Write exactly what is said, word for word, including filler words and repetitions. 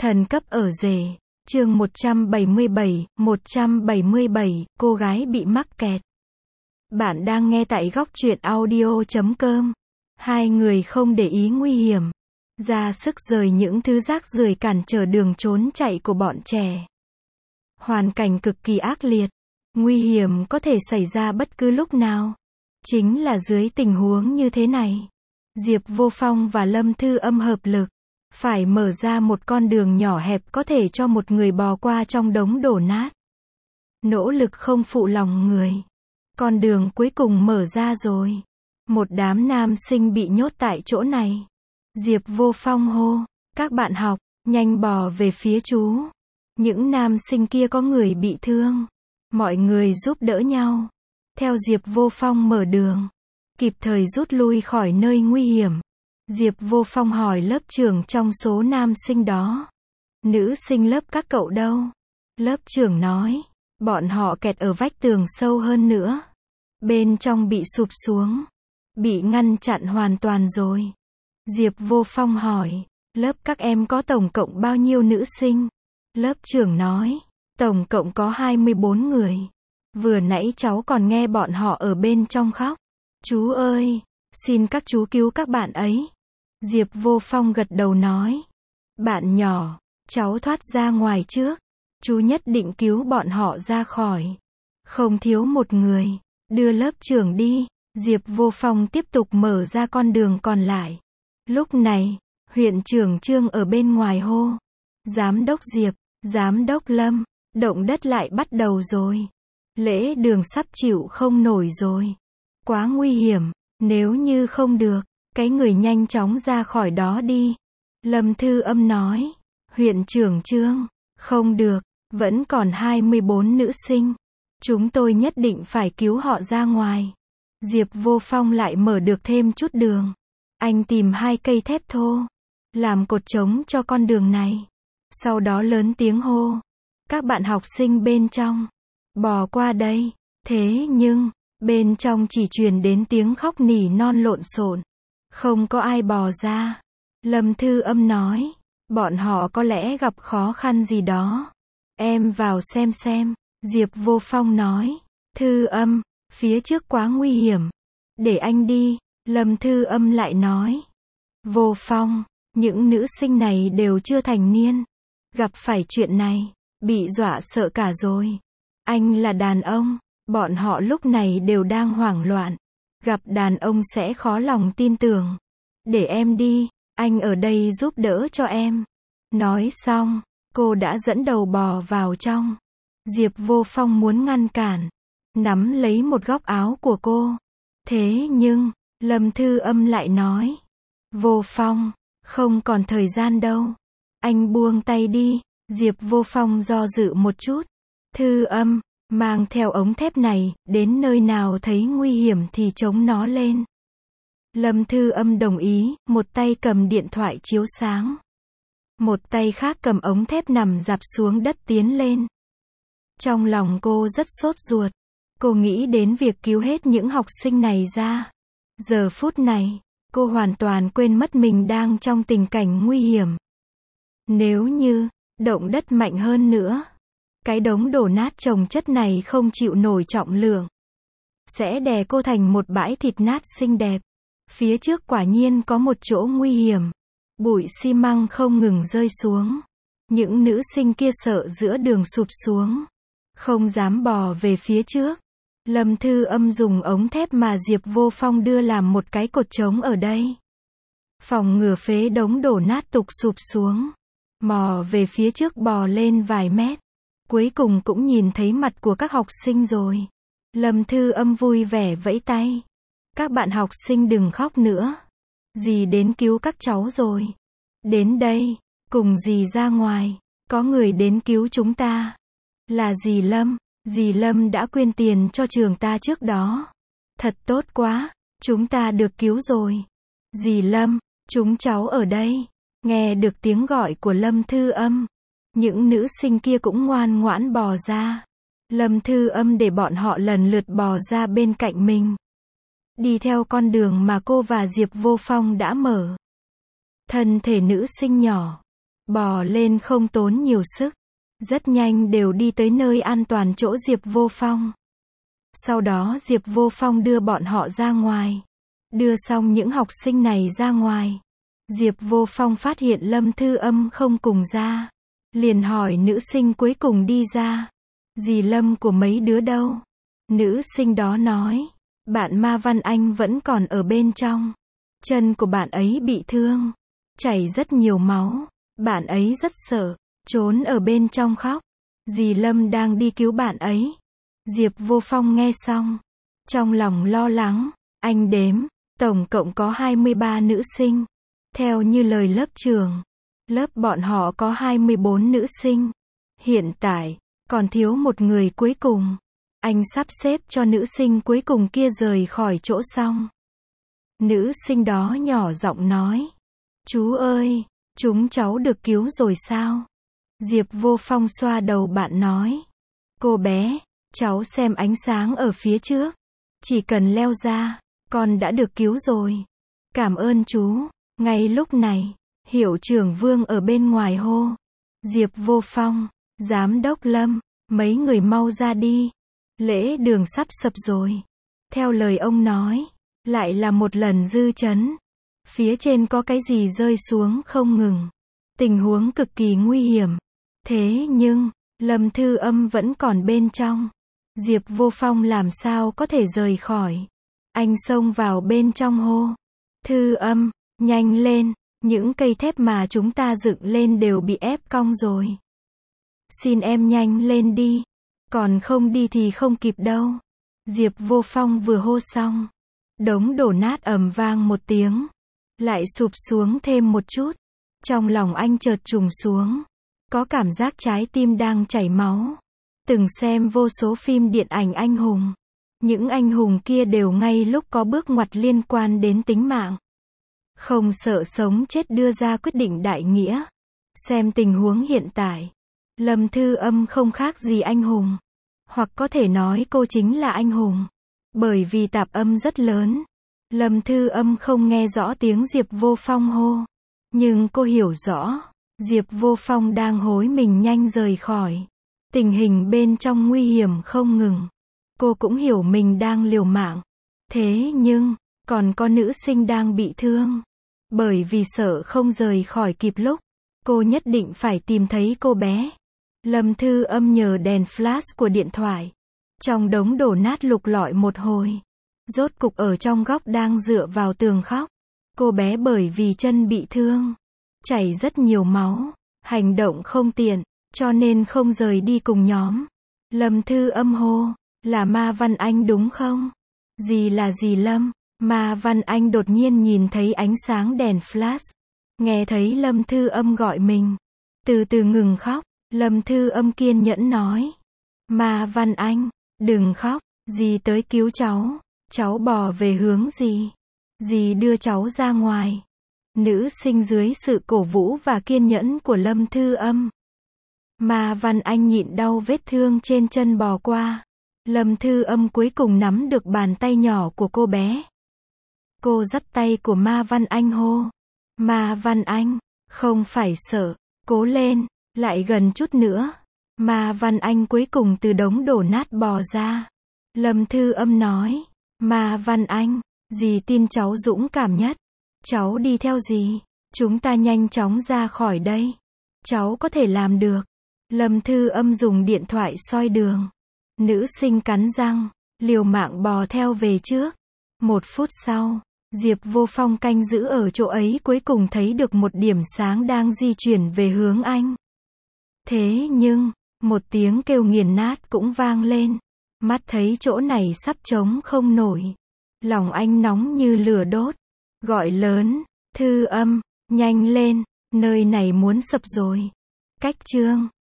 Thần cấp ở rể. Chương một trăm bảy mươi bảy, một trăm bảy mươi bảy, cô gái bị mắc kẹt. Bạn đang nghe tại góc truyện audio chấm com. Hai người không để ý nguy hiểm, ra sức rời những thứ rác rưởi cản trở đường trốn chạy của bọn trẻ. Hoàn cảnh cực kỳ ác liệt, nguy hiểm có thể xảy ra bất cứ lúc nào. Chính là dưới tình huống như thế này, Diệp Vô Phong và Lâm Thư Âm hợp lực, phải mở ra một con đường nhỏ hẹp có thể cho một người bò qua trong đống đổ nát. Nỗ lực không phụ lòng người. Con đường cuối cùng mở ra rồi. Một đám nam sinh bị nhốt tại chỗ này. Diệp Vô Phong hô, các bạn học, nhanh bò về phía chú. Những nam sinh kia có người bị thương. Mọi người giúp đỡ nhau. Theo Diệp Vô Phong mở đường, kịp thời rút lui khỏi nơi nguy hiểm. Diệp Vô Phong hỏi lớp trưởng trong số nam sinh đó. Nữ sinh lớp các cậu đâu? Lớp trưởng nói, bọn họ kẹt ở vách tường sâu hơn nữa. Bên trong bị sụp xuống. Bị ngăn chặn hoàn toàn rồi. Diệp Vô Phong hỏi, lớp các em có tổng cộng bao nhiêu nữ sinh? Lớp trưởng nói, tổng cộng có hai mươi bốn người. Vừa nãy cháu còn nghe bọn họ ở bên trong khóc. Chú ơi, xin các chú cứu các bạn ấy. Diệp Vô Phong gật đầu nói, bạn nhỏ, cháu thoát ra ngoài trước. Chú nhất định cứu bọn họ ra khỏi. Không thiếu một người. Đưa lớp trưởng đi. Diệp Vô Phong tiếp tục mở ra con đường còn lại. Lúc này, huyện trưởng Trương ở bên ngoài hô. Giám đốc Diệp, giám đốc Lâm, động đất lại bắt đầu rồi. Lễ đường sắp chịu không nổi rồi. Quá nguy hiểm, nếu như không được, cái người nhanh chóng ra khỏi đó đi. Lâm Thư Âm nói, huyện trưởng Trương, không được, vẫn còn hai mươi bốn nữ sinh. Chúng tôi nhất định phải cứu họ ra ngoài. Diệp Vô Phong lại mở được thêm chút đường. Anh tìm hai cây thép thô, làm cột trống cho con đường này. Sau đó lớn tiếng hô, các bạn học sinh bên trong, bò qua đây. Thế nhưng, bên trong chỉ truyền đến tiếng khóc nỉ non lộn xộn. Không có ai bò ra. Lâm Thư Âm nói, bọn họ có lẽ gặp khó khăn gì đó. Em vào xem xem. Diệp Vô Phong nói, Thư Âm, phía trước quá nguy hiểm. Để anh đi. Lâm Thư Âm lại nói, Vô Phong, những nữ sinh này đều chưa thành niên. Gặp phải chuyện này, bị dọa sợ cả rồi. Anh là đàn ông, bọn họ lúc này đều đang hoảng loạn. Gặp đàn ông sẽ khó lòng tin tưởng. Để em đi, anh ở đây giúp đỡ cho em. Nói xong, cô đã dẫn đầu bò vào trong. Diệp Vô Phong muốn ngăn cản, nắm lấy một góc áo của cô. Thế nhưng, Lâm Thư Âm lại nói, Vô Phong, không còn thời gian đâu. Anh buông tay đi. Diệp Vô Phong do dự một chút. Thư Âm, mang theo ống thép này, đến nơi nào thấy nguy hiểm thì chống nó lên. Lâm Thư Âm đồng ý, một tay cầm điện thoại chiếu sáng. Một tay khác cầm ống thép nằm dạp xuống đất tiến lên. Trong lòng cô rất sốt ruột. Cô nghĩ đến việc cứu hết những học sinh này ra. Giờ phút này, cô hoàn toàn quên mất mình đang trong tình cảnh nguy hiểm. Nếu như, động đất mạnh hơn nữa, cái đống đổ nát chồng chất này không chịu nổi trọng lượng, sẽ đè cô thành một bãi thịt nát xinh đẹp. Phía trước quả nhiên có một chỗ nguy hiểm. Bụi xi măng không ngừng rơi xuống. Những nữ sinh kia sợ giữa đường sụp xuống, không dám bò về phía trước. Lâm Thư Âm dùng ống thép mà Diệp Vô Phong đưa làm một cái cột trống ở đây. Phòng ngừa phế đống đổ nát tục sụp xuống. Mò về phía trước bò lên vài mét. Cuối cùng cũng nhìn thấy mặt của các học sinh rồi. Lâm Thư Âm vui vẻ vẫy tay. Các bạn học sinh đừng khóc nữa. Dì đến cứu các cháu rồi. Đến đây, cùng dì ra ngoài. Có người đến cứu chúng ta. Là dì Lâm. Dì Lâm đã quyên tiền cho trường ta trước đó. Thật tốt quá, chúng ta được cứu rồi. Dì Lâm, chúng cháu ở đây. Nghe được tiếng gọi của Lâm Thư Âm, những nữ sinh kia cũng ngoan ngoãn bò ra. Lâm Thư Âm để bọn họ lần lượt bò ra bên cạnh mình. Đi theo con đường mà cô và Diệp Vô Phong đã mở. Thân thể nữ sinh nhỏ, bò lên không tốn nhiều sức. Rất nhanh đều đi tới nơi an toàn chỗ Diệp Vô Phong. Sau đó Diệp Vô Phong đưa bọn họ ra ngoài. Đưa xong những học sinh này ra ngoài. Diệp Vô Phong phát hiện Lâm Thư Âm không cùng ra. Liền hỏi nữ sinh cuối cùng đi ra. Dì Lâm của mấy đứa đâu? Nữ sinh đó nói. Bạn Ma Văn Anh vẫn còn ở bên trong. Chân của bạn ấy bị thương. Chảy rất nhiều máu. Bạn ấy rất sợ. Trốn ở bên trong khóc. Dì Lâm đang đi cứu bạn ấy. Diệp Vô Phong nghe xong. Trong lòng lo lắng. Anh đếm. Tổng cộng có hai mươi ba nữ sinh. Theo như lời lớp trưởng. Lớp bọn họ có hai mươi bốn nữ sinh. Hiện tại, còn thiếu một người cuối cùng. Anh sắp xếp cho nữ sinh cuối cùng kia rời khỏi chỗ xong. Nữ sinh đó nhỏ giọng nói. Chú ơi, chúng cháu được cứu rồi sao? Diệp Vô Phong xoa đầu bạn nói. Cô bé, cháu xem ánh sáng ở phía trước. Chỉ cần leo ra, con đã được cứu rồi. Cảm ơn chú. Ngay lúc này, hiệu trưởng Vương ở bên ngoài hô. Diệp Vô Phong, giám đốc Lâm, mấy người mau ra đi. Lễ đường sắp sập rồi. Theo lời ông nói, lại là một lần dư chấn. Phía trên có cái gì rơi xuống không ngừng. Tình huống cực kỳ nguy hiểm. Thế nhưng, Lâm Thư Âm vẫn còn bên trong. Diệp Vô Phong làm sao có thể rời khỏi. Anh xông vào bên trong hô. Thư Âm, nhanh lên, những cây thép mà chúng ta dựng lên đều bị ép cong rồi. Xin em nhanh lên đi. Còn không đi thì không kịp đâu. Diệp Vô Phong vừa hô xong. Đống đổ nát ầm vang một tiếng. Lại sụp xuống thêm một chút. Trong lòng anh chợt trùng xuống. Có cảm giác trái tim đang chảy máu. Từng xem vô số phim điện ảnh anh hùng. Những anh hùng kia đều ngay lúc có bước ngoặt liên quan đến tính mạng. Không sợ sống chết đưa ra quyết định đại nghĩa. Xem tình huống hiện tại. Lâm Thư Âm không khác gì anh hùng. Hoặc có thể nói cô chính là anh hùng. Bởi vì tạp âm rất lớn. Lâm Thư Âm không nghe rõ tiếng Diệp Vô Phong hô. Nhưng cô hiểu rõ. Diệp Vô Phong đang hối mình nhanh rời khỏi. Tình hình bên trong nguy hiểm không ngừng. Cô cũng hiểu mình đang liều mạng. Thế nhưng, còn có nữ sinh đang bị thương. Bởi vì sợ không rời khỏi kịp lúc. Cô nhất định phải tìm thấy cô bé. Lâm Thư Âm nhờ đèn flash của điện thoại. Trong đống đổ nát lục lọi một hồi. Rốt cục ở trong góc đang dựa vào tường khóc. Cô bé bởi vì chân bị thương. Chảy rất nhiều máu. Hành động không tiện. Cho nên không rời đi cùng nhóm. Lâm Thư Âm hô. Là Ma Văn Anh đúng không? Gì là gì Lâm? Ma Văn Anh đột nhiên nhìn thấy ánh sáng đèn flash. Nghe thấy Lâm Thư Âm gọi mình. Từ từ ngừng khóc. Lâm Thư Âm kiên nhẫn nói. Ma Văn Anh, đừng khóc. Dì tới cứu cháu. Cháu bò về hướng gì? Dì đưa cháu ra ngoài. Nữ sinh dưới sự cổ vũ và kiên nhẫn của Lâm Thư Âm. Ma Văn Anh nhịn đau vết thương trên chân bò qua. Lâm Thư Âm cuối cùng nắm được bàn tay nhỏ của cô bé. Cô dắt tay của Ma Văn Anh hô. Ma Văn Anh, không phải sợ, cố lên, lại gần chút nữa. Ma Văn Anh cuối cùng từ đống đổ nát bò ra. Lâm Thư Âm nói. Ma Văn Anh, dì tin cháu dũng cảm nhất. Cháu đi theo dì. Chúng ta nhanh chóng ra khỏi đây. Cháu có thể làm được. Lâm Thư Âm dùng điện thoại soi đường. Nữ sinh cắn răng, liều mạng bò theo về trước. Một phút sau, Diệp Vô Phong canh giữ ở chỗ ấy cuối cùng thấy được một điểm sáng đang di chuyển về hướng anh. Thế nhưng, một tiếng kêu nghiền nát cũng vang lên. Mắt thấy chỗ này sắp trống không nổi. Lòng anh nóng như lửa đốt. Gọi lớn, Thư Âm, nhanh lên, nơi này muốn sập rồi. Cách chương